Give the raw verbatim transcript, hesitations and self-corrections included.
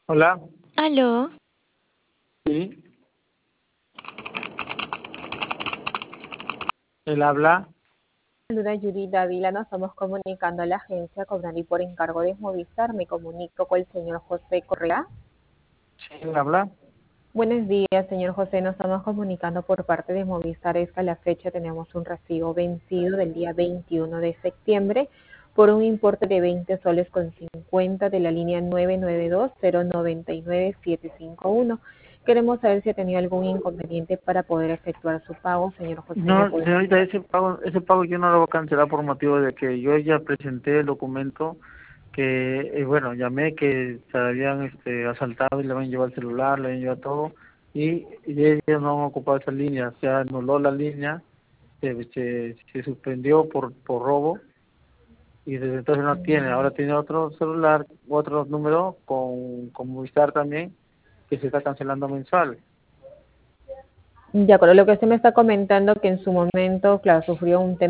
Hola, Aló, sí, él habla. Saluda Yuri Dávila, nos estamos comunicando a la agencia Cobrani por encargo de Movistar. Me comunico con el señor José Correa. Sí, él habla. Buenos días, señor José. Nos estamos comunicando por parte de Movistar. Es que a la fecha tenemos un recibo vencido del día veintiuno de septiembre por un importe de veinte soles con cincuenta de la línea nueve nueve dos cero nueve nueve siete cinco uno. Queremos saber si ha tenido algún inconveniente para poder efectuar su pago, señor José. ¿Me No, puede señorita, indicar? ese pago, ese pago yo no lo voy a cancelar por motivo de que yo ya presenté el documento que, eh, bueno, llamé que se habían este, asaltado y le habían llevado el celular, le habían llevado todo y, y ellos no han ocupado esa línea, se anuló la línea, se, se, se suspendió por, por robo y desde entonces no tiene, ahora tiene otro celular, otro número con, con Movistar también que se está cancelando mensual. De acuerdo, lo que usted me está comentando que en su momento, claro, sufrió un tema